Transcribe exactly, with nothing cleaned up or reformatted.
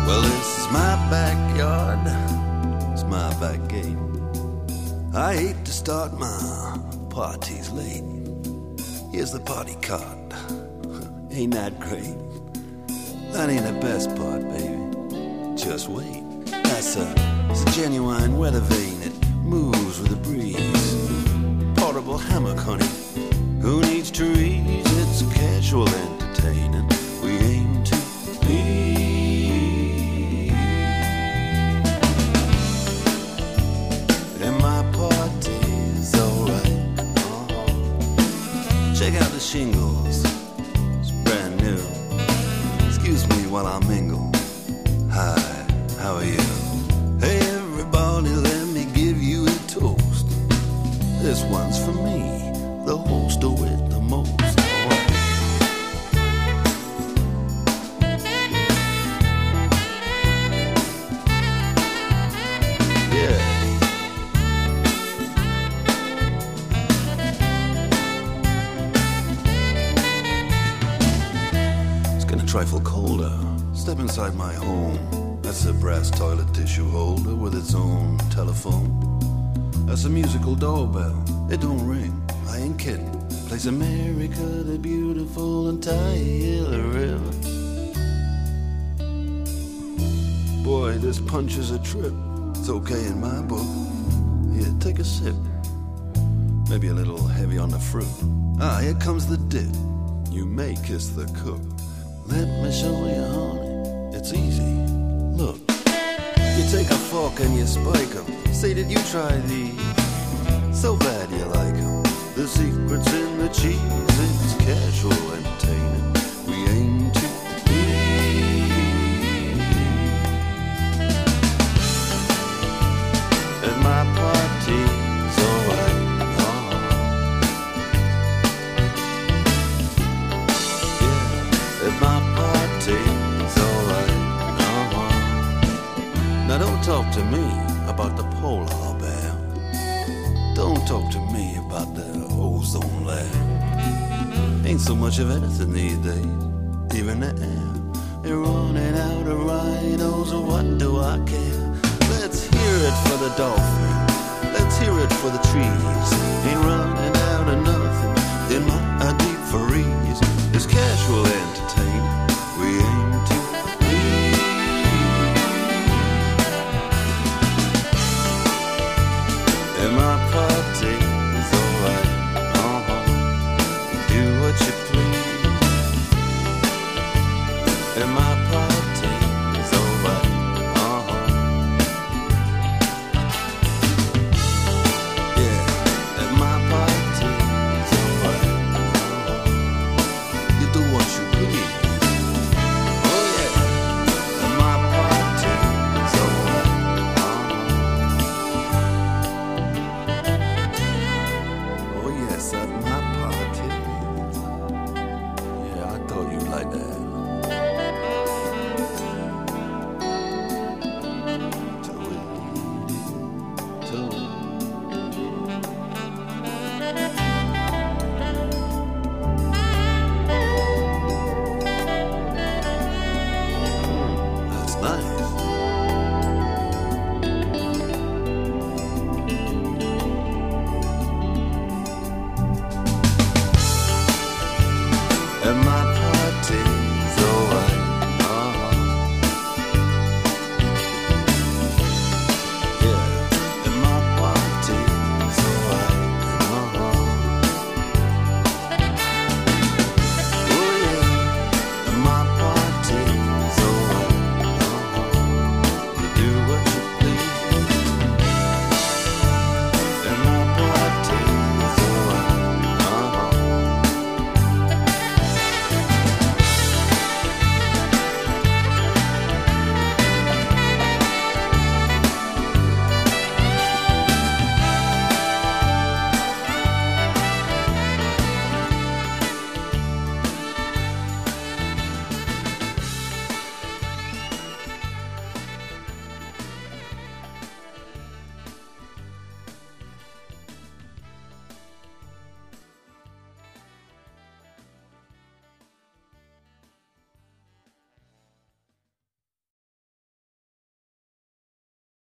Well, this is my backyard, it's my back gate. I hate to start my parties late. Here's the party card, ain't that great? That ain't the best part, baby, just wait. That's a, it's a genuine weather vane, it moves with the breeze. Portable hammock, honey, who needs trees? It's casual entertaining, we aim to be. Check out the shingles, it's brand new. Excuse me while I mingle. Hi, how are you? Hey everybody, let me give you a toast. This one's for me, the host with the most. Trifle colder, step inside my home. That's a brass toilet tissue holder with its own telephone. That's a musical doorbell, it don't ring, I ain't kidding. Plays America the Beautiful and Tyler River. Boy, this punch is a trip, it's okay in my book. Here, take a sip, maybe a little heavy on the fruit. Ah, here comes the dip, you may kiss the cook. Let me show you, honey, it's easy, look. You take a fork and you spike them. Say, did you try these? So bad you like them. The secret's in the cheese, it's casual entertaining. We aim to be. And my party's alright. My party's alright, uh-huh. Now don't talk to me about the polar bear. Don't talk to me about the ozone layer. Ain't so much of anything these days, even the air. They're running out of rhinos, or what do I care? Let's hear it for the dolphin, let's hear it for the trees. Ain't